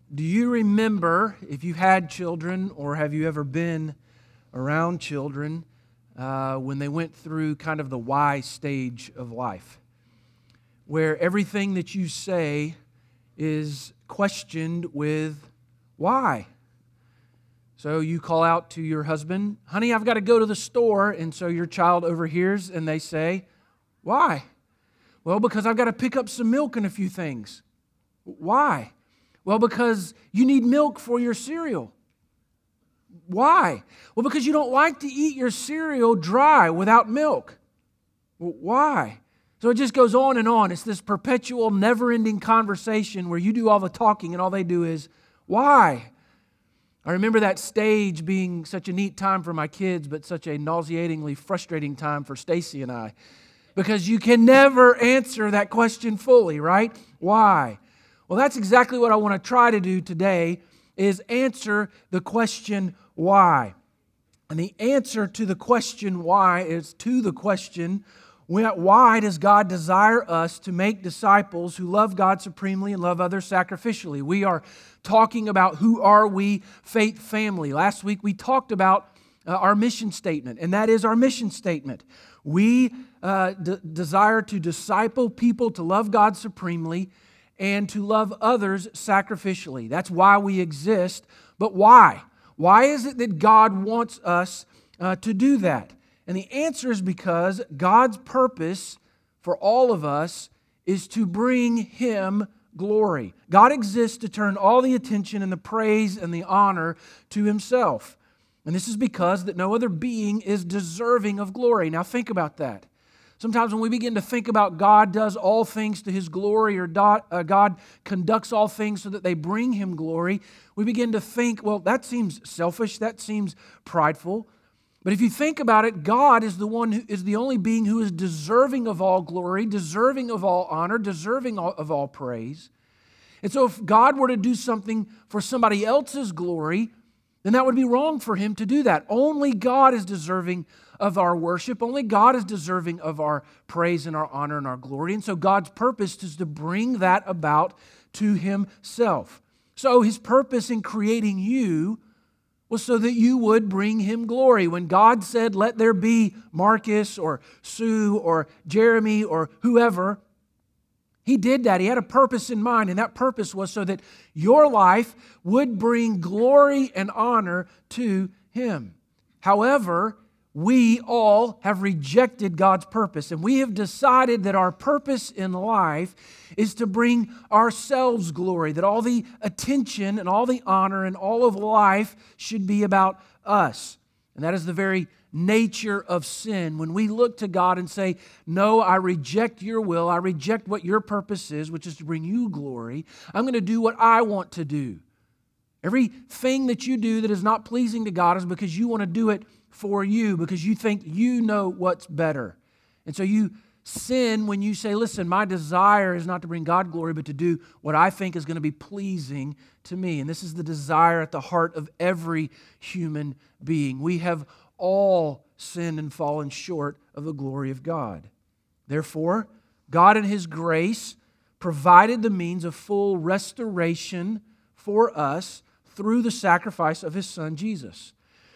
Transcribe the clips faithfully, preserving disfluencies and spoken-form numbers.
Do you remember, if you've had children or have you ever been around children, uh, when they went through kind of the why stage of life, where everything that you say is questioned with why? So you call out to your husband, honey, I've got to go to the store. And so your child overhears and they say, why? Well, because I've got to pick up some milk and a few things. Why? Well, because you need milk for your cereal. Why? Well, because you don't like to eat your cereal dry without milk. Well, why? So it just goes on and on. It's this perpetual, never-ending conversation where you do all the talking and all they do is, why? I remember that stage being such a neat time for my kids, but such a nauseatingly frustrating time for Stacy and I. Because you can never answer that question fully, right? Why? Well, that's exactly what I want to try to do today, is answer the question, why? And the answer to the question, why, is to the question, why does God desire us to make disciples who love God supremely and love others sacrificially? We are talking about who are we, faith family. Last week we talked about uh, our mission statement, and that is our mission statement. We uh, d- desire to disciple people to love God supremely and to love others sacrificially. That's why we exist. But why? Why is it that God wants us uh, to do that? And the answer is because God's purpose for all of us is to bring Him glory. God exists to turn all the attention and the praise and the honor to Himself. And this is because that no other being is deserving of glory. Now think about that. Sometimes when we begin to think about God does all things to His glory, or God conducts all things so that they bring Him glory, we begin to think, well, that seems selfish, that seems prideful. But if you think about it, God is the one who is the only being who is deserving of all glory, deserving of all honor, deserving of all praise. And so if God were to do something for somebody else's glory, then that would be wrong for Him to do that. Only God is deserving of our worship. Only God is deserving of our praise and our honor and our glory. And so God's purpose is to bring that about to Himself. So His purpose in creating you was so that you would bring Him glory. When God said, let there be Marcus or Sue or Jeremy or whoever, He did that. He had a purpose in mind, and that purpose was so that your life would bring glory and honor to Him. However, we all have rejected God's purpose, and we have decided that our purpose in life is to bring ourselves glory, that all the attention and all the honor and all of life should be about us. And that is the very nature of sin. When we look to God and say, no, I reject your will, I reject what your purpose is, which is to bring you glory, I'm going to do what I want to do. Everything that you do that is not pleasing to God is because you want to do it for you, because you think you know what's better. And so you sin when you say, listen, my desire is not to bring God glory, but to do what I think is going to be pleasing to me. And this is the desire at the heart of every human being. We have all sinned and fallen short of the glory of God. Therefore, God in His grace provided the means of full restoration for us through the sacrifice of His Son, Jesus.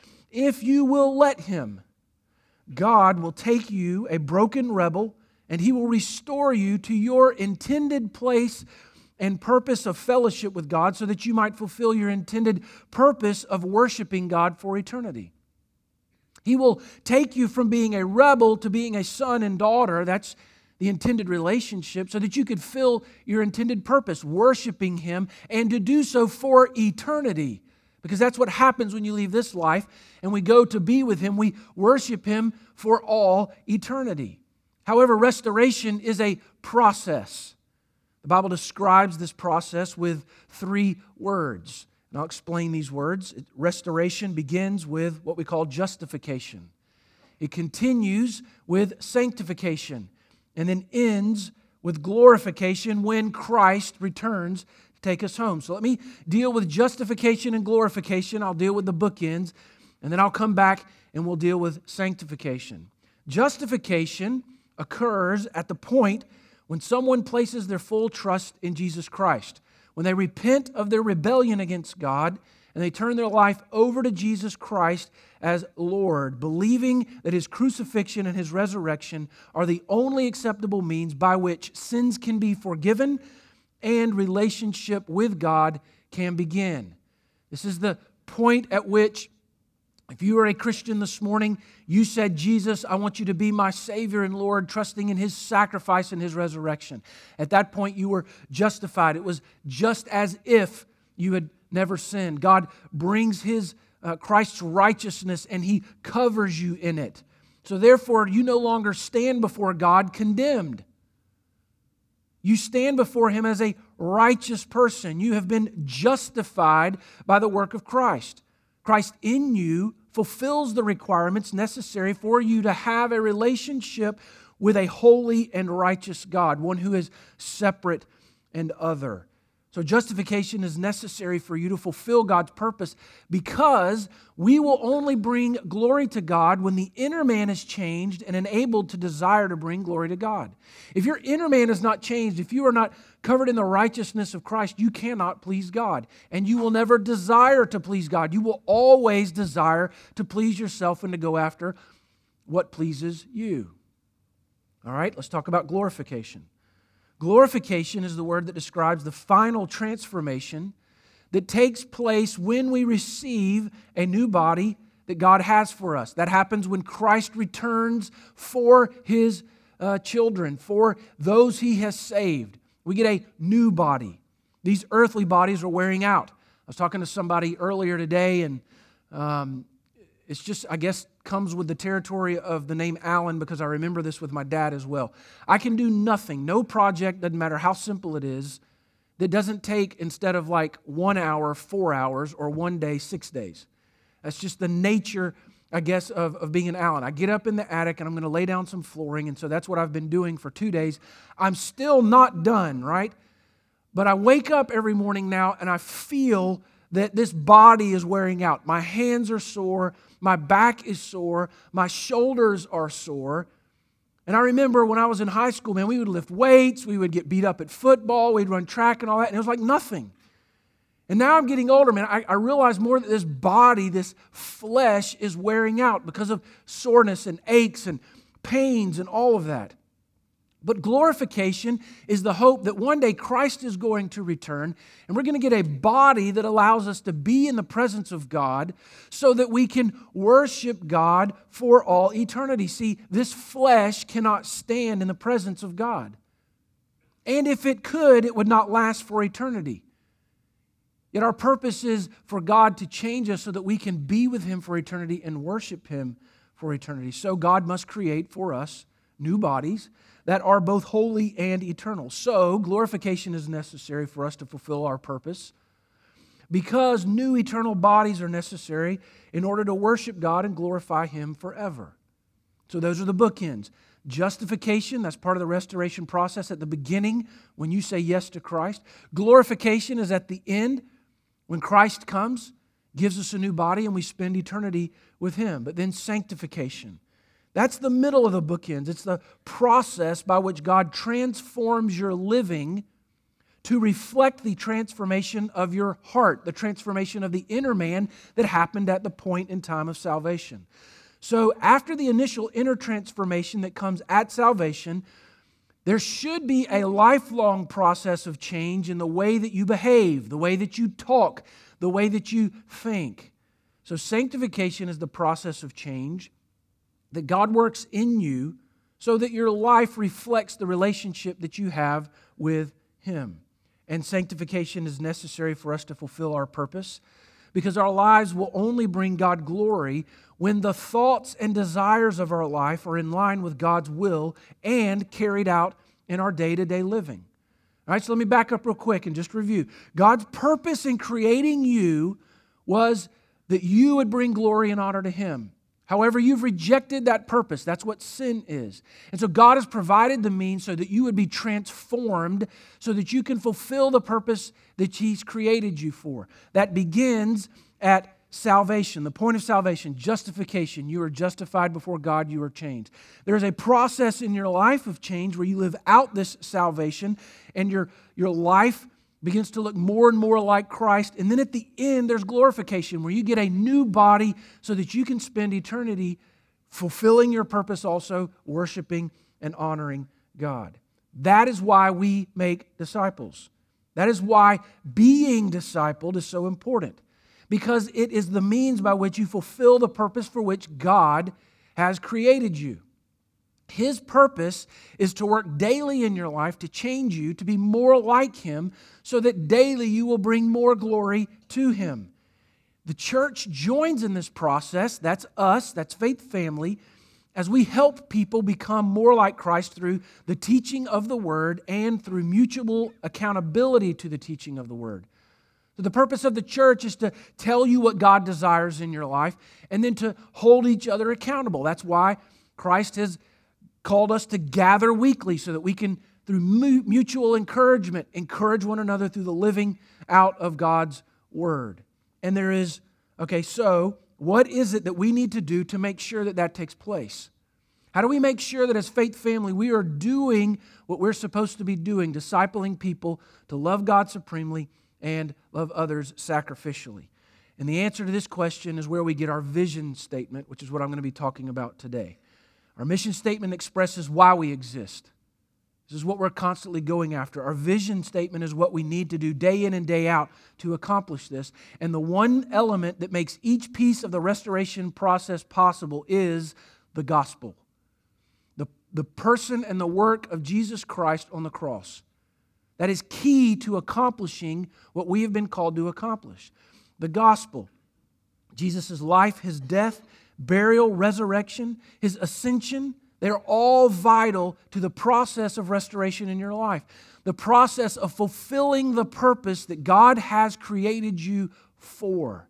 If you will let Him, God will take you, a broken rebel, and He will restore you to your intended place and purpose of fellowship with God so that you might fulfill your intended purpose of worshiping God for eternity. He will take you from being a rebel to being a son and daughter. That's the intended relationship, so that you could fill your intended purpose, worshiping Him, and to do so for eternity. Because that's what happens when you leave this life and we go to be with Him. We worship Him for all eternity. However, restoration is a process. The Bible describes this process with three words. And I'll explain these words. Restoration begins with what we call justification. It continues with sanctification, and then ends with glorification when Christ returns to take us home. So let me deal with justification and glorification. I'll deal with the bookends, and then I'll come back and we'll deal with sanctification. Justification occurs at the point when someone places their full trust in Jesus Christ. when they repent of their rebellion against God and they turn their life over to Jesus Christ as Lord, believing that His crucifixion and His resurrection are the only acceptable means by which sins can be forgiven and relationship with God can begin. This is the point at which, if you are a Christian this morning, you said, Jesus, I want you to be my Savior and Lord, trusting in His sacrifice and His resurrection. At that point, you were justified. It was just as if you had never sinned. God brings His uh, Christ's righteousness and He covers you in it. So therefore, you no longer stand before God condemned. You stand before Him as a righteous person. You have been justified by the work of Christ. Christ in you fulfills the requirements necessary for you to have a relationship with a holy and righteous God, one who is separate and other. So justification is necessary for you to fulfill God's purpose, because we will only bring glory to God when the inner man is changed and enabled to desire to bring glory to God. If your inner man is not changed, if you are not covered in the righteousness of Christ, you cannot please God, and you will never desire to please God. You will always desire to please yourself and to go after what pleases you. All right, let's talk about glorification. Glorification is the word that describes the final transformation that takes place when we receive a new body that God has for us. That happens when Christ returns for His uh, children, for those He has saved. We get a new body. These earthly bodies are wearing out. I was talking to somebody earlier today, and um, it's just, I guess, comes with the territory of the name Alan, because I remember this with my dad as well. I can do nothing, no project, doesn't matter how simple it is, that doesn't take, instead of like one hour, four hours, or one day, six days. That's just the nature, I guess, of, of being an Alan. I get up in the attic and I'm going to lay down some flooring, and so that's what I've been doing for two days. I'm still not done, right? But I wake up every morning now and I feel that this body is wearing out. My hands are sore, my back is sore, my shoulders are sore. And I remember when I was in high school, man, we would lift weights, we would get beat up at football, we'd run track and all that, and it was like nothing. And now I'm getting older, man. I, I realize more that this body, this flesh is wearing out because of soreness and aches and pains and all of that. But glorification is the hope that one day Christ is going to return, and we're going to get a body that allows us to be in the presence of God so that we can worship God for all eternity. See, this flesh cannot stand in the presence of God. And if it could, it would not last for eternity. Yet our purpose is for God to change us so that we can be with Him for eternity and worship Him for eternity. So God must create for us new bodies that are both holy and eternal. So glorification is necessary for us to fulfill our purpose, because new eternal bodies are necessary in order to worship God and glorify Him forever. So those are the bookends. Justification, that's part of the restoration process at the beginning when you say yes to Christ. Glorification is at the end when Christ comes, gives us a new body, and we spend eternity with Him. But then sanctification. That's the middle of the bookends. It's the process by which God transforms your living to reflect the transformation of your heart, the transformation of the inner man that happened at the point in time of salvation. So after the initial inner transformation that comes at salvation, there should be a lifelong process of change in the way that you behave, the way that you talk, the way that you think. So sanctification is the process of change that God works in you so that your life reflects the relationship that you have with Him. And sanctification is necessary for us to fulfill our purpose, because our lives will only bring God glory when the thoughts and desires of our life are in line with God's will and carried out in our day-to-day living. All right, so let me back up real quick and just review. God's purpose in creating you was that you would bring glory and honor to Him. However, you've rejected that purpose. That's what sin is. And so God has provided the means so that you would be transformed so that you can fulfill the purpose that He's created you for. That begins at salvation, the point of salvation, justification. You are justified before God, you are changed. There is a process in your life of change where you live out this salvation, and your, your life begins to look more and more like Christ. And then at the end, there's glorification, where you get a new body so that you can spend eternity fulfilling your purpose, also worshiping and honoring God. That is why we make disciples. That is why being discipled is so important, because it is the means by which you fulfill the purpose for which God has created you. His purpose is to work daily in your life to change you to be more like Him, so that daily you will bring more glory to Him. The church joins in this process. That's us, that's Faith Family, as we help people become more like Christ through the teaching of the Word and through mutual accountability to the teaching of the Word. So the purpose of the church is to tell you what God desires in your life and then to hold each other accountable. That's why Christ has called us to gather weekly, so that we can, through mutual encouragement, encourage one another through the living out of God's Word. And there is, okay, so what is it that we need to do to make sure that that takes place? How do we make sure that as Faith Family we are doing what we're supposed to be doing, discipling people to love God supremely and love others sacrificially? And the answer to this question is where we get our vision statement, which is what I'm going to be talking about today. Our mission statement expresses why we exist. This is what we're constantly going after. Our vision statement is what we need to do day in and day out to accomplish this. And the one element that makes each piece of the restoration process possible is the gospel. The, the person and the work of Jesus Christ on the cross. That is key to accomplishing what we have been called to accomplish. The gospel. Jesus' life, His death, burial, resurrection, His ascension, they're all vital to the process of restoration in your life. The process of fulfilling the purpose that God has created you for.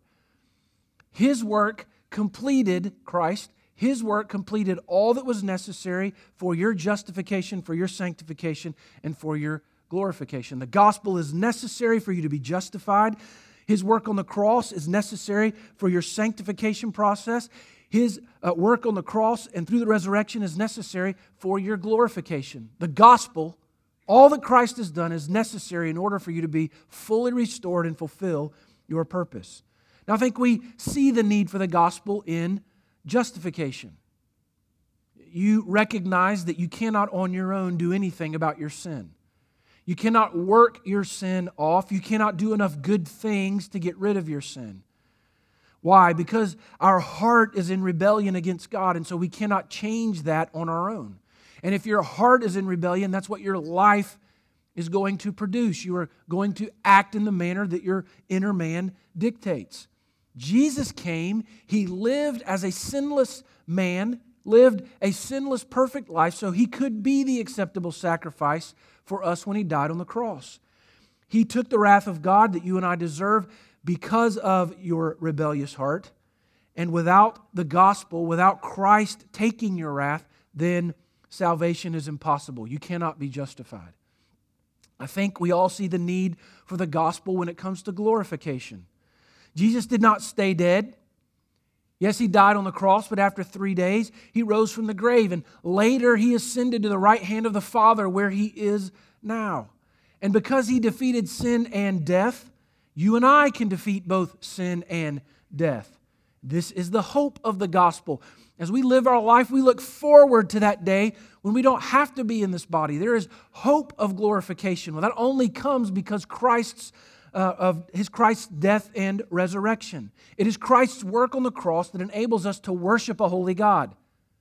His work completed, Christ, His work completed all that was necessary for your justification, for your sanctification, and for your glorification. The gospel is necessary for you to be justified. His work on the cross is necessary for your sanctification process. His uh, work on the cross and through the resurrection is necessary for your glorification. The gospel, all that Christ has done, is necessary in order for you to be fully restored and fulfill your purpose. Now, I think we see the need for the gospel in justification. You recognize that you cannot on your own do anything about your sin. You cannot work your sin off. You cannot do enough good things to get rid of your sin. Why? Because our heart is in rebellion against God, and so we cannot change that on our own. And if your heart is in rebellion, that's what your life is going to produce. You are going to act in the manner that your inner man dictates. Jesus came, He lived as a sinless man, lived a sinless, perfect life, so He could be the acceptable sacrifice for us when He died on the cross. He took the wrath of God that you and I deserve because of your rebellious heart. And without the gospel, without Christ taking your wrath, then salvation is impossible. You cannot be justified. I think we all see the need for the gospel when it comes to glorification. Jesus did not stay dead. Yes, He died on the cross, but after three days, He rose from the grave. And later, He ascended to the right hand of the Father where He is now. And because He defeated sin and death, you and I can defeat both sin and death. This is the hope of the gospel. As we live our life, we look forward to that day when we don't have to be in this body. There is hope of glorification. Well, that only comes because Christ's uh, of His Christ's death and resurrection. It is Christ's work on the cross that enables us to worship a holy God.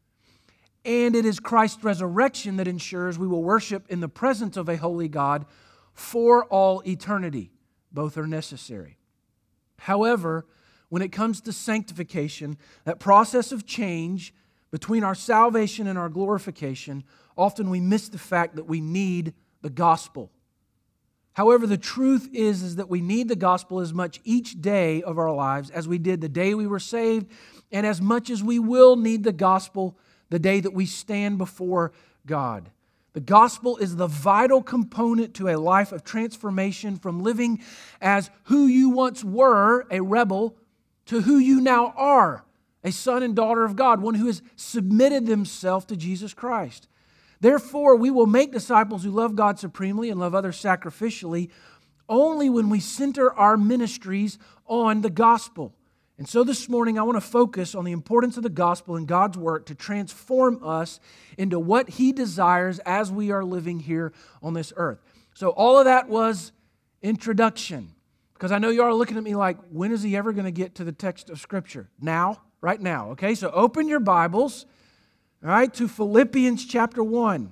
And it is Christ's resurrection that ensures we will worship in the presence of a holy God for all eternity. Both are necessary. However, when it comes to sanctification, that process of change between our salvation and our glorification, often we miss the fact that we need the gospel. However, the truth is, is that we need the gospel as much each day of our lives as we did the day we were saved, and as much as we will need the gospel the day that we stand before God. The gospel is the vital component to a life of transformation from living as who you once were, a rebel, to who you now are, a son and daughter of God, one who has submitted themselves to Jesus Christ. Therefore, we will make disciples who love God supremely and love others sacrificially only when we center our ministries on the gospel. And so this morning, I want to focus on the importance of the gospel and God's work to transform us into what He desires as we are living here on this earth. So all of that was introduction, because I know you are looking at me like, when is he ever going to get to the text of Scripture? Now, right now, okay? So open your Bibles, all right, to Philippians chapter one.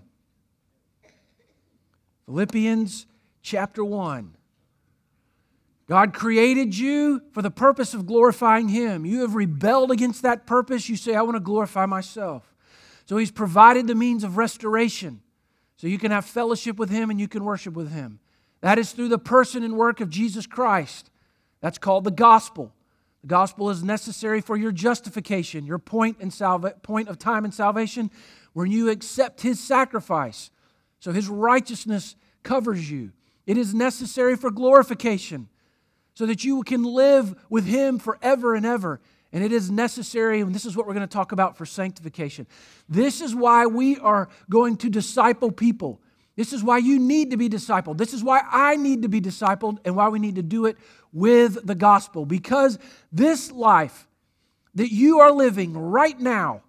Philippians chapter one. God created you for the purpose of glorifying Him. You have rebelled against that purpose. You say, I want to glorify myself. So He's provided the means of restoration so you can have fellowship with Him and you can worship with Him. That is through the person and work of Jesus Christ. That's called the gospel. The gospel is necessary for your justification, your point, in salva- point of time in salvation, when you accept His sacrifice. So His righteousness covers you. It is necessary for glorification, so that you can live with Him forever and ever. And it is necessary, and this is what we're going to talk about, for sanctification. This is why we are going to disciple people. This is why you need to be discipled. This is why I need to be discipled, and why we need to do it with the gospel. Because this life that you are living right now,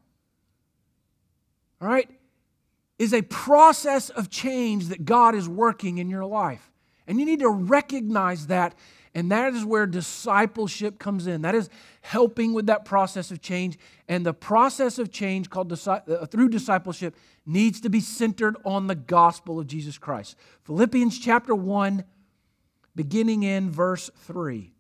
all right, is a process of change that God is working in your life. And you need to recognize that. And that is where discipleship comes in. That is helping with that process of change. And the process of change called through discipleship needs to be centered on the gospel of Jesus Christ. Philippians chapter one, beginning in verse three.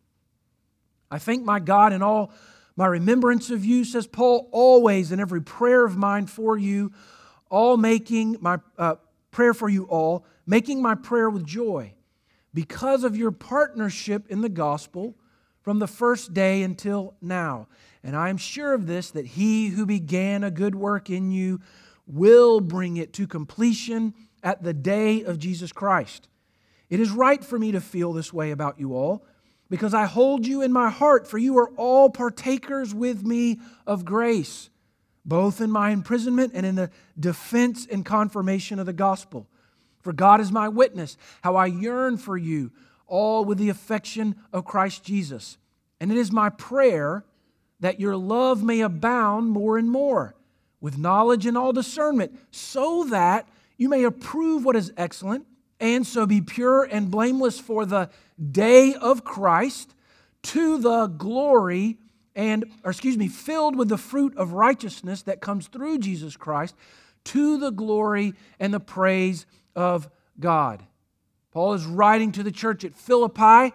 I thank my God in all my remembrance of you, says Paul, always in every prayer of mine for you, all making my uh, prayer for you all, making my prayer with joy, because of your partnership in the gospel from the first day until now. And I am sure of this, that He who began a good work in you will bring it to completion at the day of Jesus Christ. It is right for me to feel this way about you all, because I hold you in my heart, for you are all partakers with me of grace, both in my imprisonment and in the defense and confirmation of the gospel. For God is my witness, how I yearn for you, all with the affection of Christ Jesus. And it is my prayer that your love may abound more and more, with knowledge and all discernment, so that you may approve what is excellent, and so be pure and blameless for the day of Christ, to the glory and, or excuse me, filled with the fruit of righteousness that comes through Jesus Christ, to the glory and the praise of God. Paul is writing to the church at Philippi,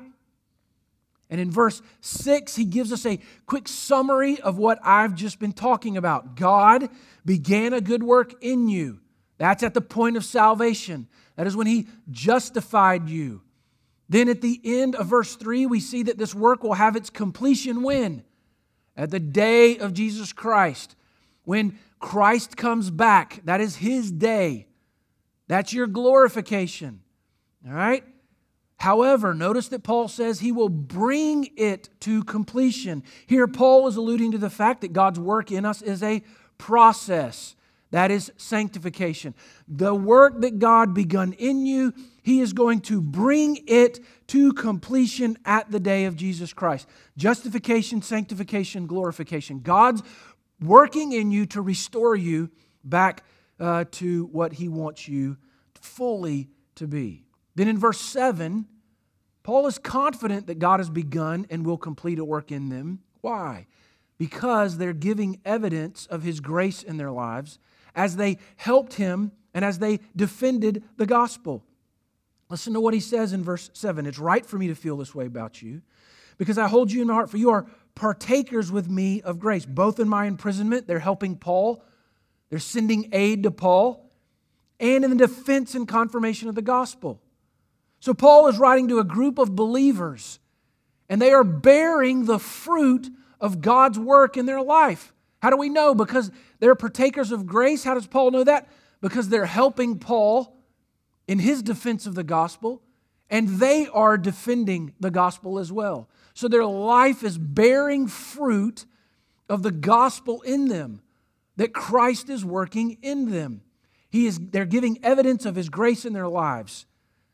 and in verse six, he gives us a quick summary of what I've just been talking about. God began a good work in you. That's at the point of salvation. That is when He justified you. Then at the end of verse three, we see that this work will have its completion when? At the day of Jesus Christ. When Christ comes back, that is His day. That's your glorification. All right? However, notice that Paul says He will bring it to completion. Here, Paul is alluding to the fact that God's work in us is a process. That is sanctification. The work that God begun in you, He is going to bring it to completion at the day of Jesus Christ. Justification, sanctification, glorification. God's working in you to restore you back uh, to what He wants you fully to be. Then in verse seven, Paul is confident that God has begun and will complete a work in them. Why? Because they're giving evidence of His grace in their lives as they helped Him and as they defended the gospel. Listen to what he says in verse seven. It's right for me to feel this way about you, because I hold you in my heart, for you are partakers with me of grace. Both in my imprisonment, they're helping Paul. They're sending aid to Paul. And in the defense and confirmation of the gospel. So Paul is writing to a group of believers, and they are bearing the fruit of God's work in their life. How do we know? Because they're partakers of grace. How does Paul know that? Because they're helping Paul in his defense of the gospel, and they are defending the gospel as well. So their life is bearing fruit of the gospel in them, that Christ is working in them. He is, they're giving evidence of His grace in their lives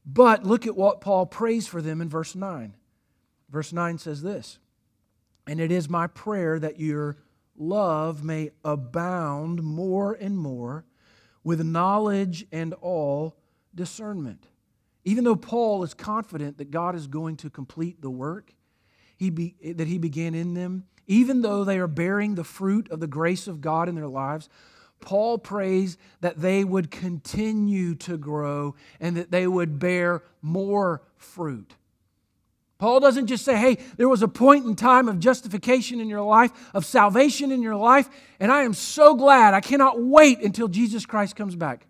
But look at what Paul prays for them in verse nine. Verse nine says this, "And it is my prayer that your love may abound more and more with knowledge and all discernment." Even though Paul is confident that God is going to complete the work he be, that he began in them, even though they are bearing the fruit of the grace of God in their lives, Paul prays that they would continue to grow and that they would bear more fruit. Paul doesn't just say, hey, there was a point in time of justification in your life, of salvation in your life, and I am so glad, I cannot wait until Jesus Christ comes back.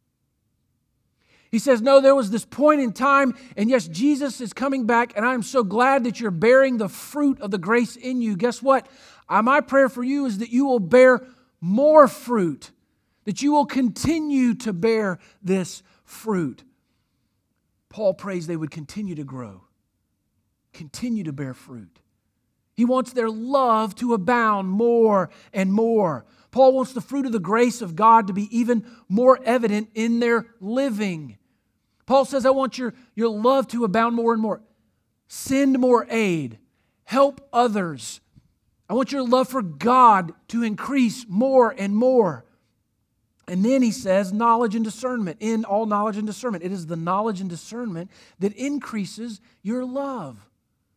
He says, no, there was this point in time, and yes, Jesus is coming back, and I am so glad that you're bearing the fruit of the grace in you. Guess what? Uh, my prayer for you is that you will bear more fruit, that you will continue to bear this fruit. Paul prays they would continue to grow, continue to bear fruit. He wants their love to abound more and more. Paul wants the fruit of the grace of God to be even more evident in their living. Paul says, I want your, your love to abound more and more. Send more aid. Help others. I want your love for God to increase more and more. And then he says, knowledge and discernment. In all knowledge and discernment. It is the knowledge and discernment that increases your love.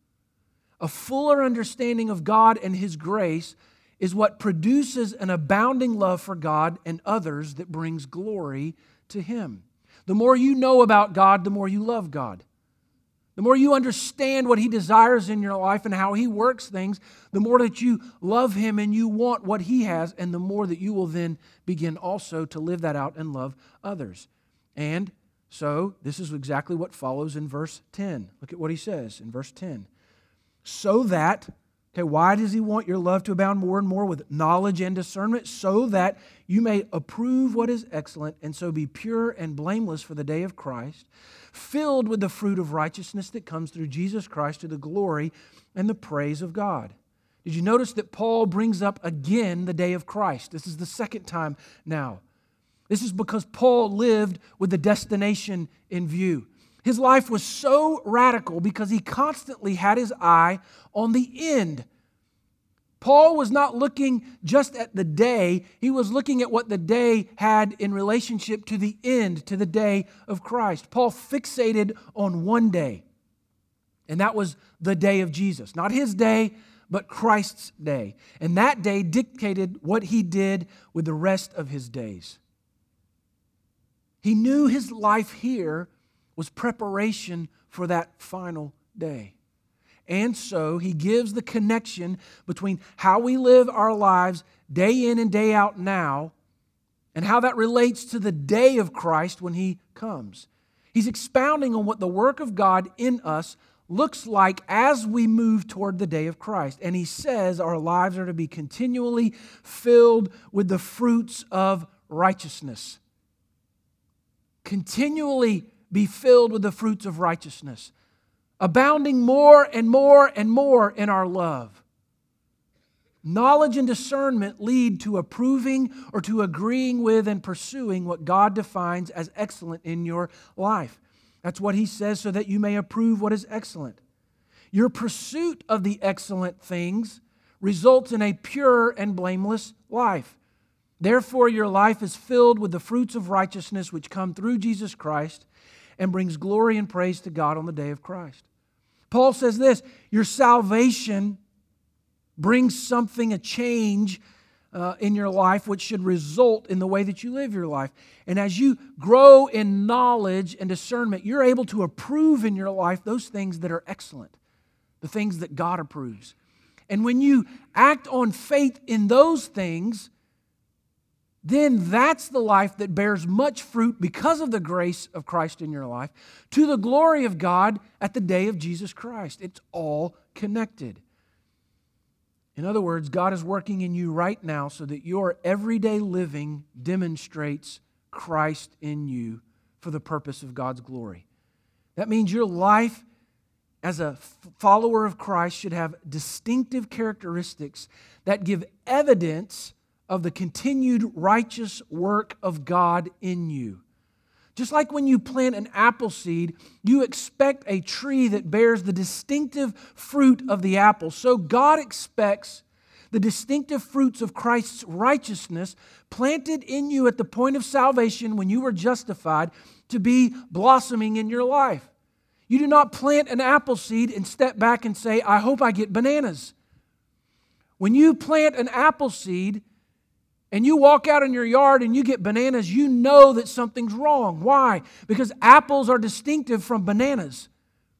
A fuller understanding of God and His grace is what produces an abounding love for God and others that brings glory to Him. The more you know about God, the more you love God. The more you understand what He desires in your life and how He works things, the more that you love Him and you want what He has, and the more that you will then begin also to live that out and love others. And so, this is exactly what follows in verse ten. Look at what he says in verse ten. So that, okay, why does he want your love to abound more and more with knowledge and discernment? So that you may approve what is excellent and so be pure and blameless for the day of Christ, filled with the fruit of righteousness that comes through Jesus Christ to the glory and the praise of God. Did you notice that Paul brings up again the day of Christ? This is the second time now. This is because Paul lived with the destination in view. His life was so radical because he constantly had his eye on the end. Paul was not looking just at the day. He was looking at what the day had in relationship to the end, to the day of Christ. Paul fixated on one day, and that was the day of Jesus. Not his day, but Christ's day. And that day dictated what he did with the rest of his days. He knew his life here was preparation for that final day. And so he gives the connection between how we live our lives day in and day out now and how that relates to the day of Christ when He comes. He's expounding on what the work of God in us looks like as we move toward the day of Christ. And he says our lives are to be continually filled with the fruits of righteousness. Continually be filled with the fruits of righteousness, abounding more and more and more in our love. Knowledge and discernment lead to approving or to agreeing with and pursuing what God defines as excellent in your life. That's what he says, so that you may approve what is excellent. Your pursuit of the excellent things results in a pure and blameless life. Therefore, your life is filled with the fruits of righteousness which come through Jesus Christ and brings glory and praise to God on the day of Christ. Paul says this, your salvation brings something, a change uh, in your life which should result in the way that you live your life. And as you grow in knowledge and discernment, you're able to approve in your life those things that are excellent, the things that God approves. And when you act on faith in those things, then that's the life that bears much fruit because of the grace of Christ in your life to the glory of God at the day of Jesus Christ. It's all connected. In other words, God is working in you right now so that your everyday living demonstrates Christ in you for the purpose of God's glory. That means your life as a follower of Christ should have distinctive characteristics that give evidence of the continued righteous work of God in you. Just like when you plant an apple seed, you expect a tree that bears the distinctive fruit of the apple. So God expects the distinctive fruits of Christ's righteousness planted in you at the point of salvation when you were justified to be blossoming in your life. You do not plant an apple seed and step back and say, I hope I get bananas. When you plant an apple seed and you walk out in your yard and you get bananas, you know that something's wrong. Why? Because apples are distinctive from bananas.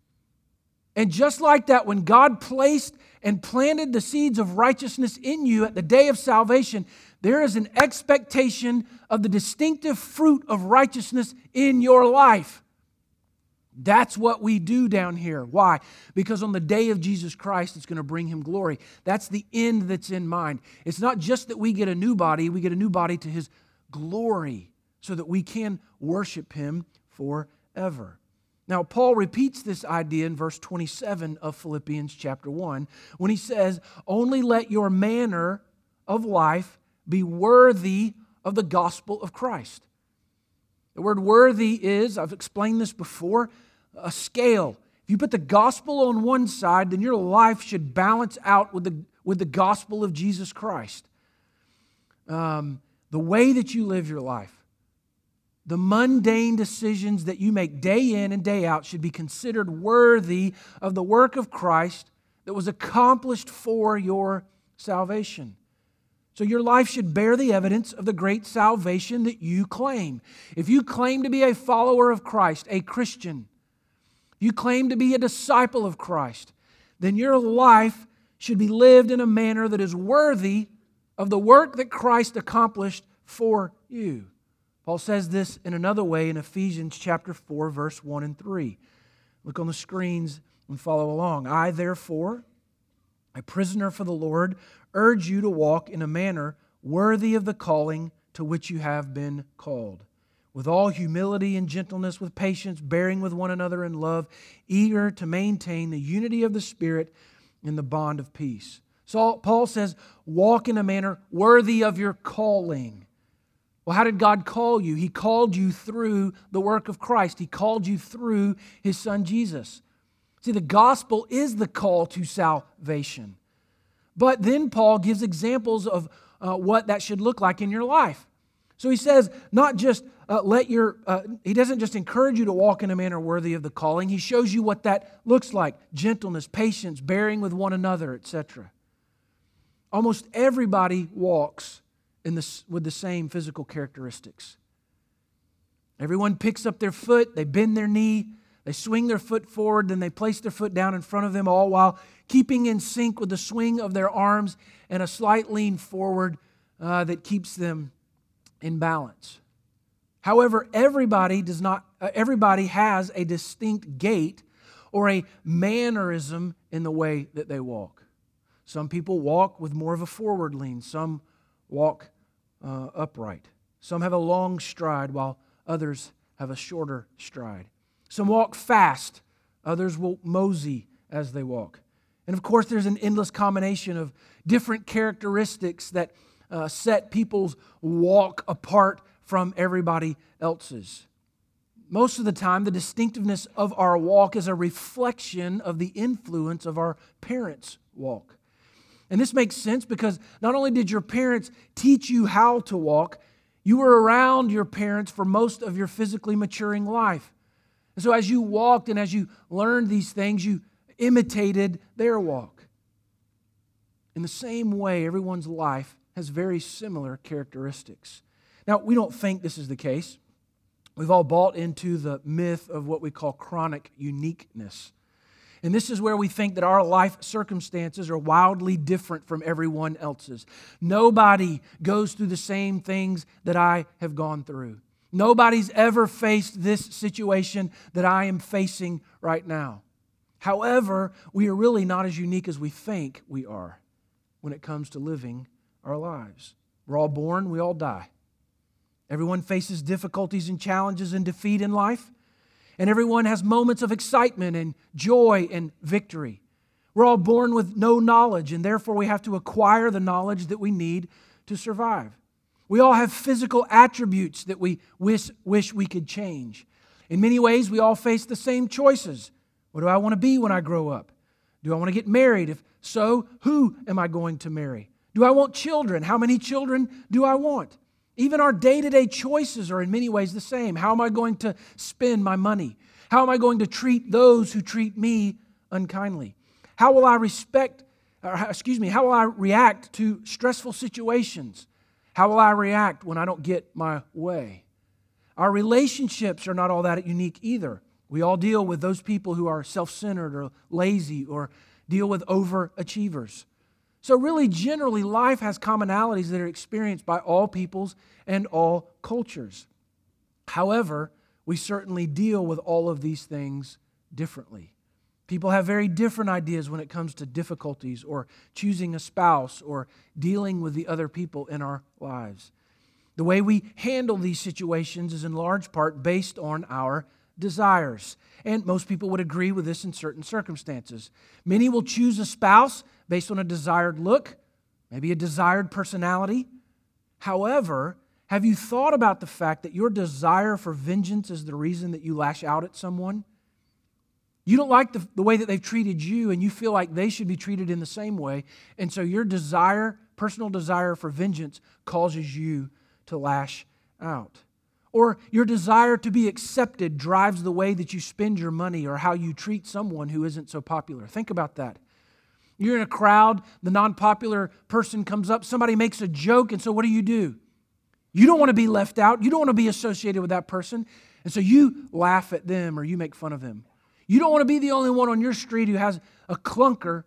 And just like that, when God placed and planted the seeds of righteousness in you at the day of salvation, there is an expectation of the distinctive fruit of righteousness in your life. That's what we do down here. Why? Because on the day of Jesus Christ, it's going to bring Him glory. That's the end that's in mind. It's not just that we get a new body, we get a new body to His glory so that we can worship Him forever. Now, Paul repeats this idea in verse twenty-seven of Philippians chapter one when he says, only let your manner of life be worthy of the gospel of Christ. The word worthy is, I've explained this before, a scale. If you put the gospel on one side, then your life should balance out with the, with the gospel of Jesus Christ. Um, the way that you live your life, the mundane decisions that you make day in and day out should be considered worthy of the work of Christ that was accomplished for your salvation. So your life should bear the evidence of the great salvation that you claim. If you claim to be a follower of Christ, a Christian, you claim to be a disciple of Christ, then your life should be lived in a manner that is worthy of the work that Christ accomplished for you. Paul says this in another way in Ephesians chapter four, verse one and three. Look on the screens and follow along. I, therefore, a prisoner for the Lord, urge you to walk in a manner worthy of the calling to which you have been called, with all humility and gentleness, with patience, bearing with one another in love, eager to maintain the unity of the Spirit in the bond of peace. So Paul says, walk in a manner worthy of your calling. Well, how did God call you? He called you through the work of Christ. He called you through His Son Jesus. See, the gospel is the call to salvation. But then Paul gives examples of uh, what that should look like in your life. So he says, not just uh, let your, uh, he doesn't just encourage you to walk in a manner worthy of the calling. He shows you what that looks like. Gentleness, patience, bearing with one another, et cetera. Almost everybody walks in this, with the same physical characteristics. Everyone picks up their foot, they bend their knee, they swing their foot forward, then they place their foot down in front of them, all while keeping in sync with the swing of their arms and a slight lean forward uh, that keeps them in balance. However, everybody does not. Uh, everybody has a distinct gait or a mannerism in the way that they walk. Some people walk with more of a forward lean. Some walk uh, upright. Some have a long stride while others have a shorter stride. Some walk fast. Others will mosey as they walk. And of course, there's an endless combination of different characteristics that uh, set people's walk apart from everybody else's. Most of the time, the distinctiveness of our walk is a reflection of the influence of our parents' walk. And this makes sense because not only did your parents teach you how to walk, you were around your parents for most of your physically maturing life. And so as you walked and as you learned these things, you imitated their walk. In the same way, everyone's life has very similar characteristics. Now, we don't think this is the case. We've all bought into the myth of what we call chronic uniqueness. And this is where we think that our life circumstances are wildly different from everyone else's. Nobody goes through the same things that I have gone through. Nobody's ever faced this situation that I am facing right now. However, we are really not as unique as we think we are when it comes to living our lives. We're all born, we all die. Everyone faces difficulties and challenges and defeat in life. And everyone has moments of excitement and joy and victory. We're all born with no knowledge, and therefore we have to acquire the knowledge that we need to survive. We all have physical attributes that we wish, wish we could change. In many ways, we all face the same choices. What do I want to be when I grow up? Do I want to get married? If so, who am I going to marry? Do I want children? How many children do I want? Even our day-to-day choices are in many ways the same. How am I going to spend my money? How am I going to treat those who treat me unkindly? How will I respect, or, excuse me, how will I react to stressful situations? How will I react when I don't get my way? Our relationships are not all that unique either. We all deal with those people who are self-centered or lazy or deal with overachievers. So really, generally, life has commonalities that are experienced by all peoples and all cultures. However, we certainly deal with all of these things differently. People have very different ideas when it comes to difficulties or choosing a spouse or dealing with the other people in our lives. The way we handle these situations is in large part based on our desires. And most people would agree with this in certain circumstances. Many will choose a spouse based on a desired look, maybe a desired personality. However, have you thought about the fact that your desire for vengeance is the reason that you lash out at someone? You don't like the, the way that they've treated you, and you feel like they should be treated in the same way. And so your desire, personal desire for vengeance, causes you to lash out. Or your desire to be accepted drives the way that you spend your money or how you treat someone who isn't so popular. Think about that. You're in a crowd, the non-popular person comes up, somebody makes a joke, and so what do you do? You don't want to be left out. You don't want to be associated with that person. And so you laugh at them or you make fun of them. You don't want to be the only one on your street who has a clunker.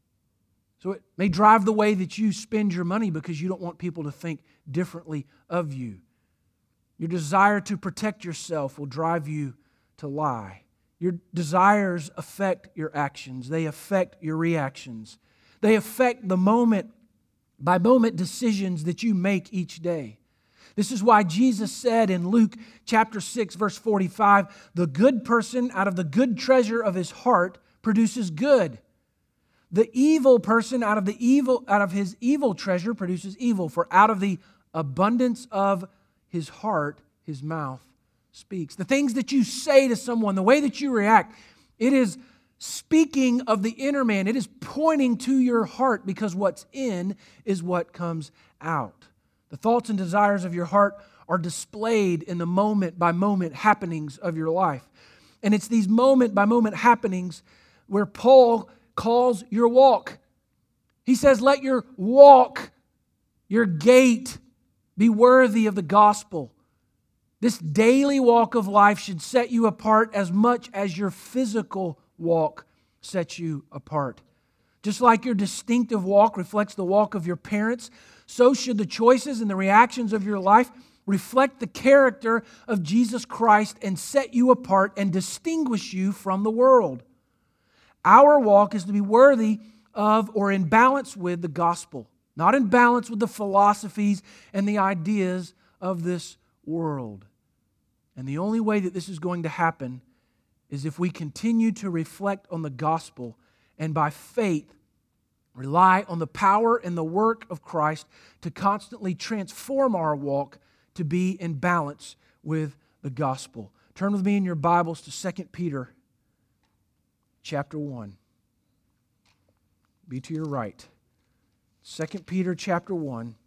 So it may drive the way that you spend your money because you don't want people to think differently of you. Your desire to protect yourself will drive you to lie. Your desires affect your actions. They affect your reactions. They affect the moment by moment decisions that you make each day. This is why Jesus said in Luke chapter six, verse forty-five, the good person out of the good treasure of his heart produces good. The evil person out of the evil out of his evil treasure produces evil. For out of the abundance of his heart, his mouth speaks. The things that you say to someone, the way that you react, it is speaking of the inner man. It is pointing to your heart because what's in is what comes out. The thoughts and desires of your heart are displayed in the moment-by-moment happenings of your life. And it's these moment-by-moment happenings where Paul calls your walk. He says, let your walk, your gait, be worthy of the gospel. This daily walk of life should set you apart as much as your physical walk sets you apart. Just like your distinctive walk reflects the walk of your parents, so should the choices and the reactions of your life reflect the character of Jesus Christ and set you apart and distinguish you from the world. Our walk is to be worthy of or in balance with the gospel, not in balance with the philosophies and the ideas of this world. And the only way that this is going to happen is if we continue to reflect on the gospel and by faith rely on the power and the work of Christ to constantly transform our walk to be in balance with the gospel. Turn with me in your Bibles to Second Peter chapter one. Be to your right. Second Peter chapter one,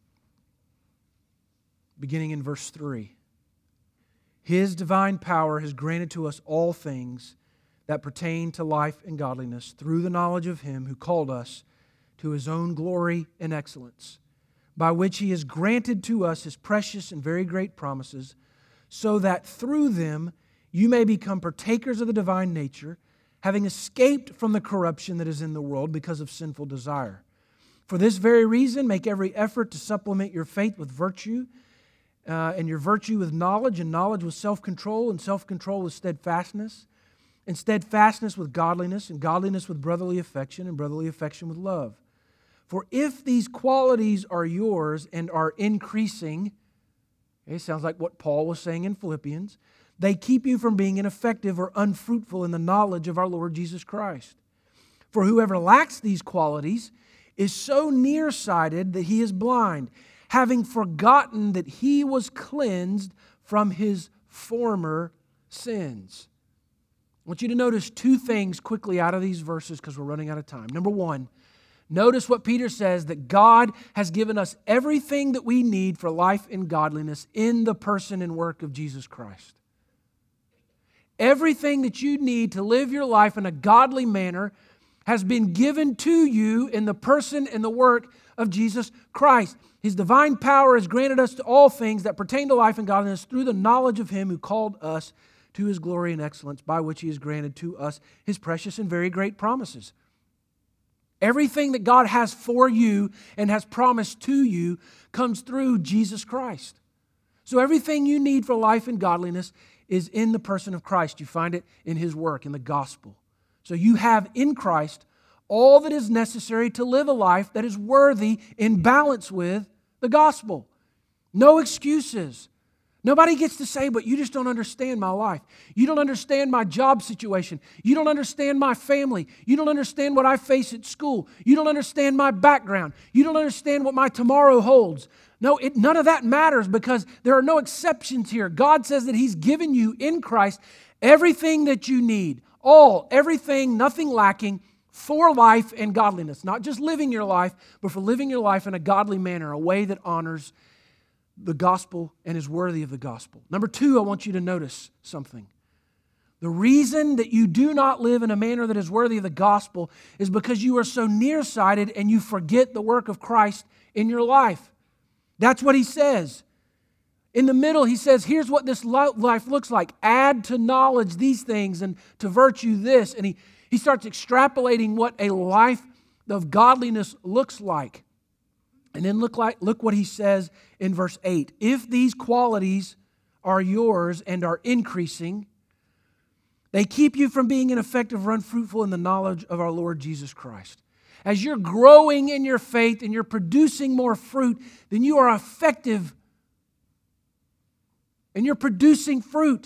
beginning in verse three. His divine power has granted to us all things that pertain to life and godliness through the knowledge of Him who called us to His own glory and excellence, by which He has granted to us His precious and very great promises, so that through them you may become partakers of the divine nature, having escaped from the corruption that is in the world because of sinful desire. For this very reason, make every effort to supplement your faith with virtue, uh, and your virtue with knowledge, and knowledge with self-control, and self-control with steadfastness, and steadfastness with godliness, and godliness with brotherly affection, and brotherly affection with love. For if these qualities are yours and are increasing, okay, sounds like what Paul was saying in Philippians, they keep you from being ineffective or unfruitful in the knowledge of our Lord Jesus Christ. For whoever lacks these qualities is so nearsighted that he is blind, having forgotten that he was cleansed from his former sins. I want you to notice two things quickly out of these verses because we're running out of time. Number one, notice what Peter says, that God has given us everything that we need for life and godliness in the person and work of Jesus Christ. Everything that you need to live your life in a godly manner has been given to you in the person and the work of Jesus Christ. His divine power has granted us to all things that pertain to life and godliness through the knowledge of Him who called us to His glory and excellence, by which He has granted to us His precious and very great promises. Everything that God has for you and has promised to you comes through Jesus Christ. So everything you need for life and godliness is in the person of Christ. You find it in His work, in the gospel. So you have in Christ all that is necessary to live a life that is worthy in balance with the gospel. No excuses. Nobody gets to say, but you just don't understand my life. You don't understand my job situation. You don't understand my family. You don't understand what I face at school. You don't understand my background. You don't understand what my tomorrow holds. No, it, none of that matters because there are no exceptions here. God says that He's given you in Christ everything that you need. All, everything, nothing lacking for life and godliness. Not just living your life, but for living your life in a godly manner, a way that honors the gospel and is worthy of the gospel. Number two, I want you to notice something. The reason that you do not live in a manner that is worthy of the gospel is because you are so nearsighted and you forget the work of Christ in your life. That's what he says. In the middle, he says, here's what this life looks like. Add to knowledge these things and to virtue this. And he, he starts extrapolating what a life of godliness looks like. And then look like look what he says in verse eight. If these qualities are yours and are increasing, they keep you from being ineffective or unfruitful in the knowledge of our Lord Jesus Christ. As you're growing in your faith and you're producing more fruit, then you are effective and you're producing fruit.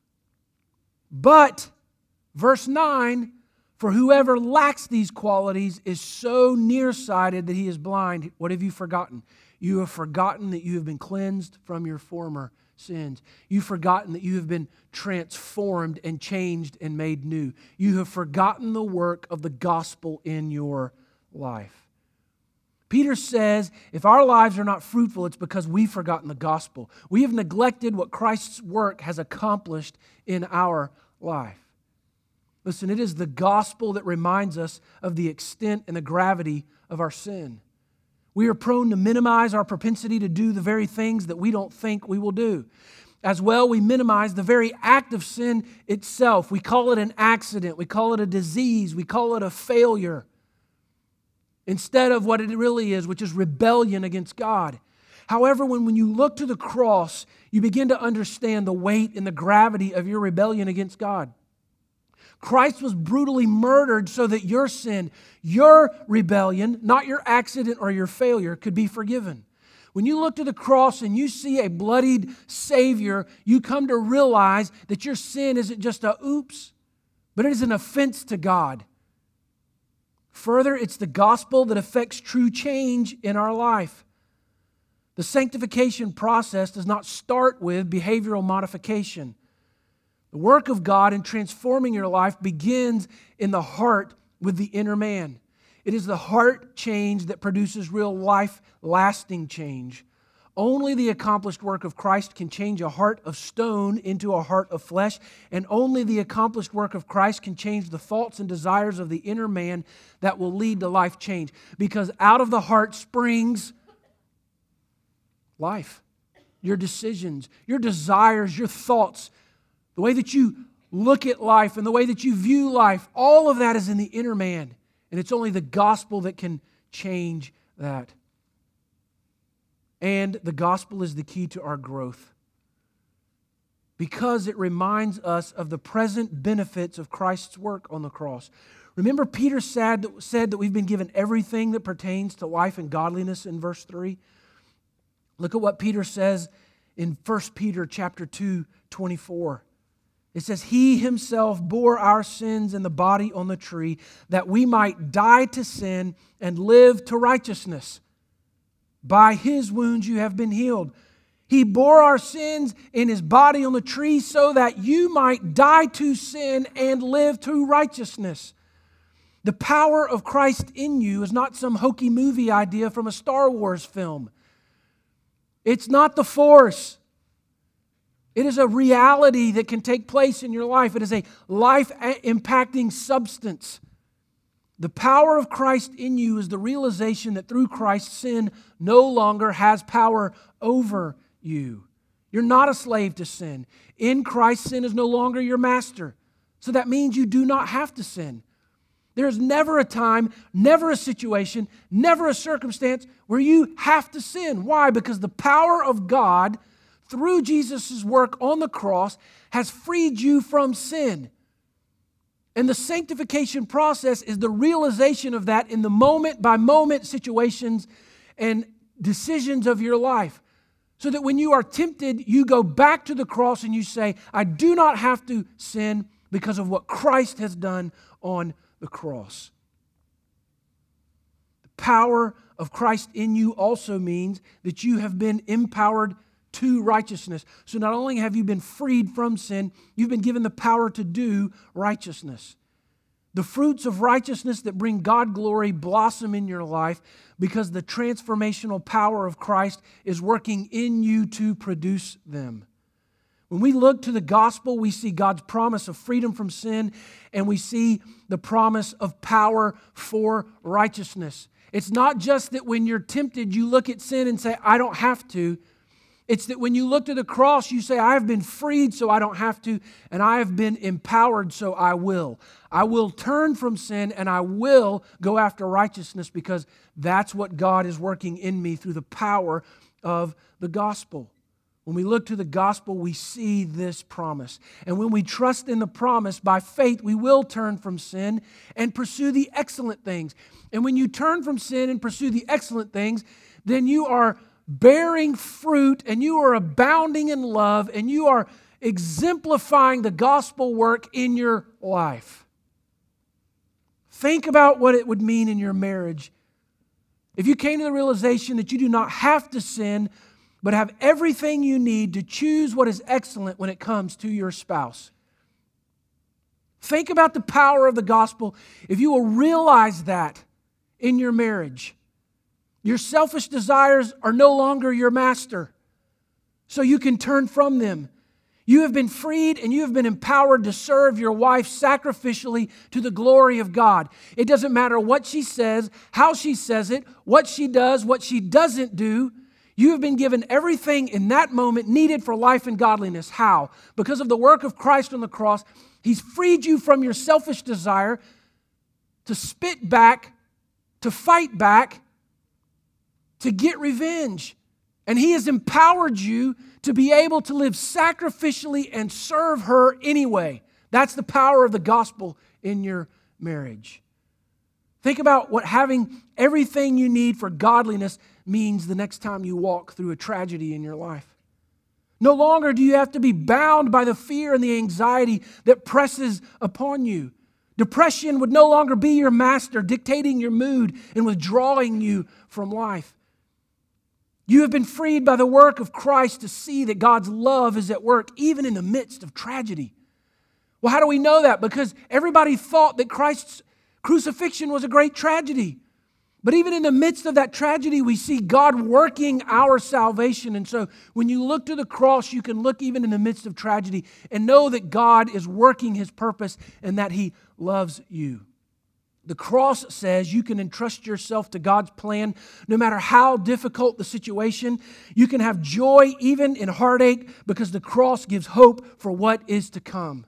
But, verse nine, for whoever lacks these qualities is so nearsighted that he is blind. What have you forgotten? You have forgotten that you have been cleansed from your former sins. You've forgotten that you have been transformed and changed and made new. You have forgotten the work of the gospel in your life. Peter says, if our lives are not fruitful, it's because we've forgotten the gospel. We have neglected what Christ's work has accomplished in our life. Listen, it is the gospel that reminds us of the extent and the gravity of our sin. We are prone to minimize our propensity to do the very things that we don't think we will do. As well, we minimize the very act of sin itself. We call it an accident. We call it a disease. We call it a failure. Instead of what it really is, which is rebellion against God. However, when, when you look to the cross, you begin to understand the weight and the gravity of your rebellion against God. Christ was brutally murdered so that your sin, your rebellion, not your accident or your failure, could be forgiven. When you look to the cross and you see a bloodied Savior, you come to realize that your sin isn't just a oops, but it is an offense to God. Further, it's the gospel that affects true change in our life. The sanctification process does not start with behavioral modification. The work of God in transforming your life begins in the heart with the inner man. It is the heart change that produces real life-lasting change. Only the accomplished work of Christ can change a heart of stone into a heart of flesh, and only the accomplished work of Christ can change the thoughts and desires of the inner man that will lead to life change. Because out of the heart springs life, your decisions, your desires, your thoughts, the way that you look at life and the way that you view life, all of that is in the inner man. And it's only the gospel that can change that. And the gospel is the key to our growth because it reminds us of the present benefits of Christ's work on the cross. Remember Peter said that, said that we've been given everything that pertains to life and godliness in verse three? Look at what Peter says in First Peter chapter two, twenty-four. It says, He Himself bore our sins in the body on the tree, that we might die to sin and live to righteousness. By His wounds you have been healed. He bore our sins in His body on the tree so that you might die to sin and live to righteousness. The power of Christ in you is not some hokey movie idea from a Star Wars film. It's not the Force. It is a reality that can take place in your life. It is a life-impacting substance. The power of Christ in you is the realization that through Christ, sin no longer has power over you. You're not a slave to sin. In Christ, sin is no longer your master. So that means you do not have to sin. There's never a time, never a situation, never a circumstance where you have to sin. Why? Because the power of God through Jesus' work on the cross has freed you from sin. And the sanctification process is the realization of that in the moment-by-moment situations and decisions of your life. So that when you are tempted, you go back to the cross and you say, I do not have to sin because of what Christ has done on the cross. The power of Christ in you also means that you have been empowered to righteousness. So not only have you been freed from sin, you've been given the power to do righteousness. The fruits of righteousness that bring God glory blossom in your life because the transformational power of Christ is working in you to produce them. When we look to the gospel, we see God's promise of freedom from sin, and we see the promise of power for righteousness. It's not just that when you're tempted, you look at sin and say, I don't have to. It's that when you look to the cross, you say, I have been freed so I don't have to, and I have been empowered so I will. I will turn from sin and I will go after righteousness because that's what God is working in me through the power of the gospel. When we look to the gospel, we see this promise. And when we trust in the promise, by faith, we will turn from sin and pursue the excellent things. And when you turn from sin and pursue the excellent things, then you are bearing fruit and you are abounding in love and you are exemplifying the gospel work in your life. Think about what it would mean in your marriage if you came to the realization that you do not have to sin, but have everything you need to choose what is excellent when it comes to your spouse. Think about the power of the gospel if you will realize that in your marriage. Your selfish desires are no longer your master, so you can turn from them. You have been freed and you have been empowered to serve your wife sacrificially to the glory of God. It doesn't matter what she says, how she says it, what she does, what she doesn't do. You have been given everything in that moment needed for life and godliness. How? Because of the work of Christ on the cross, He's freed you from your selfish desire to spit back, to fight back, to get revenge. And He has empowered you to be able to live sacrificially and serve her anyway. That's the power of the gospel in your marriage. Think about what having everything you need for godliness means the next time you walk through a tragedy in your life. No longer do you have to be bound by the fear and the anxiety that presses upon you. Depression would no longer be your master, dictating your mood and withdrawing you from life. You have been freed by the work of Christ to see that God's love is at work even in the midst of tragedy. Well, how do we know that? Because everybody thought that Christ's crucifixion was a great tragedy. But even in the midst of that tragedy, we see God working our salvation. And so when you look to the cross, you can look even in the midst of tragedy and know that God is working His purpose and that He loves you. The cross says you can entrust yourself to God's plan no matter how difficult the situation. You can have joy even in heartache because the cross gives hope for what is to come.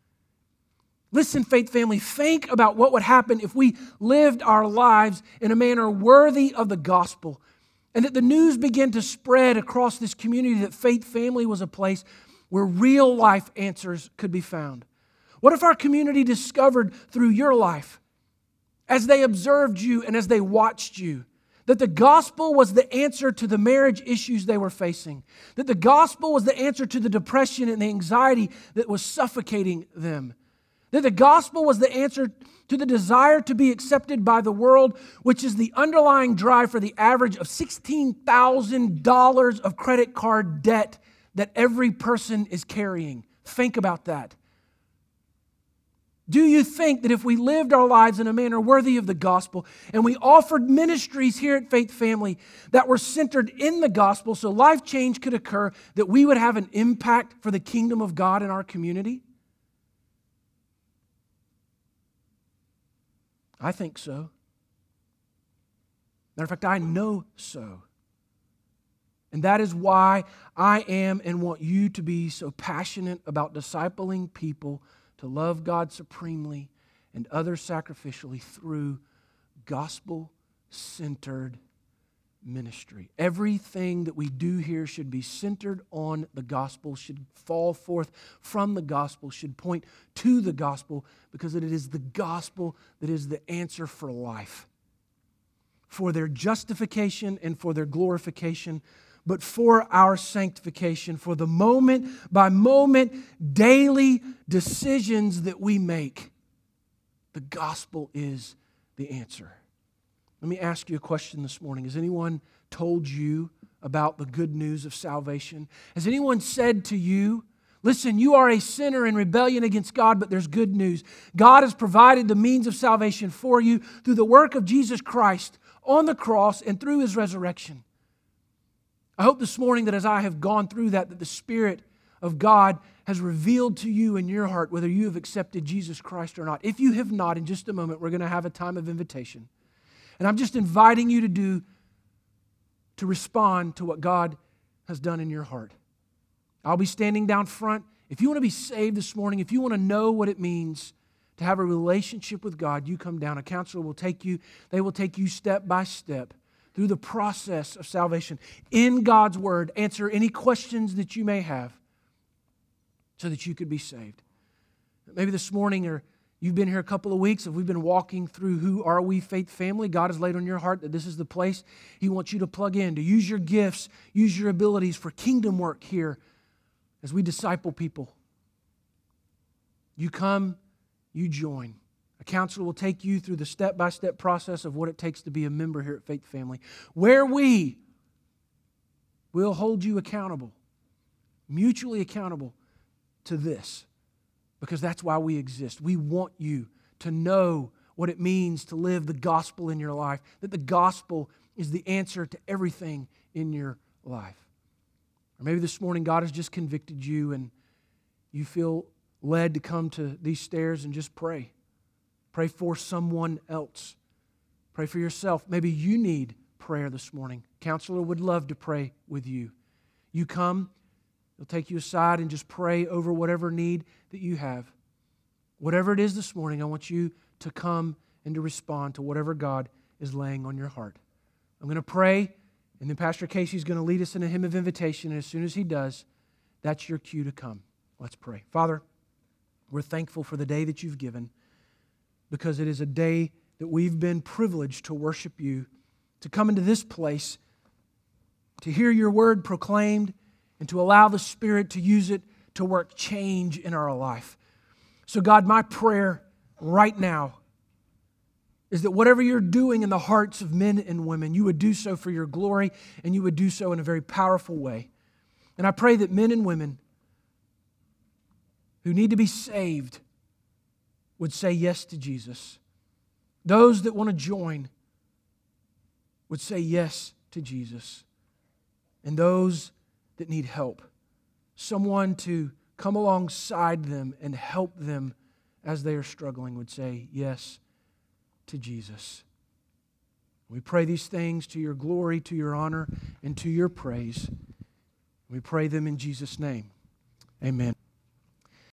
Listen, faith family, think about what would happen if we lived our lives in a manner worthy of the gospel and that the news began to spread across this community that Faith Family was a place where real life answers could be found. What if our community discovered through your life, as they observed you and as they watched you, that the gospel was the answer to the marriage issues they were facing, that the gospel was the answer to the depression and the anxiety that was suffocating them, That the gospel was the answer to the desire to be accepted by the world, which is the underlying drive for the average of sixteen thousand dollars of credit card debt that every person is carrying. Think about that. Do you think that if we lived our lives in a manner worthy of the gospel and we offered ministries here at Faith Family that were centered in the gospel so life change could occur, that we would have an impact for the kingdom of God in our community? I think so. Matter of fact, I know so. And that is why I am and want you to be so passionate about discipling people to love God supremely and others sacrificially through gospel-centered ministry. Everything that we do here should be centered on the gospel, should fall forth from the gospel, should point to the gospel, because it is the gospel that is the answer for life, for their justification and for their glorification, but for our sanctification, for the moment by moment, daily decisions that we make. The gospel is the answer. Let me ask you a question this morning. Has anyone told you about the good news of salvation? Has anyone said to you, listen, you are a sinner in rebellion against God, but there's good news. God has provided the means of salvation for you through the work of Jesus Christ on the cross and through His resurrection. I hope this morning that as I have gone through that, that the Spirit of God has revealed to you in your heart whether you have accepted Jesus Christ or not. If you have not, in just a moment, we're going to have a time of invitation. And I'm just inviting you to do, to respond to what God has done in your heart. I'll be standing down front. If you want to be saved this morning, if you want to know what it means to have a relationship with God, you come down. A counselor will take you, they will take you step by step through the process of salvation in God's Word, answer any questions that you may have so that you could be saved. Maybe this morning, or you've been here a couple of weeks, if we've been walking through Who Are We Faith Family, God has laid on your heart that this is the place He wants you to plug in, to use your gifts, use your abilities for kingdom work here as we disciple people. You come, you join. A counselor will take you through the step-by-step process of what it takes to be a member here at Faith Family, where we will hold you accountable, mutually accountable to this, because that's why we exist. We want you to know what it means to live the gospel in your life, that the gospel is the answer to everything in your life. Or maybe this morning God has just convicted you and you feel led to come to these stairs and just pray. Pray for someone else. Pray for yourself. Maybe you need prayer this morning. Counselor would love to pray with you. You come, they'll take you aside and just pray over whatever need that you have. Whatever it is this morning, I want you to come and to respond to whatever God is laying on your heart. I'm going to pray, and then Pastor Casey's going to lead us in a hymn of invitation, and as soon as he does, that's your cue to come. Let's pray. Father, we're thankful for the day that you've given, because it is a day that we've been privileged to worship you, to come into this place, to hear your word proclaimed, and to allow the Spirit to use it to work change in our life. So God, my prayer right now is that whatever you're doing in the hearts of men and women, you would do so for your glory, and you would do so in a very powerful way. And I pray that men and women who need to be saved would say yes to Jesus. Those that want to join would say yes to Jesus. And those that need help, someone to come alongside them and help them as they are struggling, would say yes to Jesus. We pray these things to your glory, to your honor, and to your praise. We pray them in Jesus' name. Amen.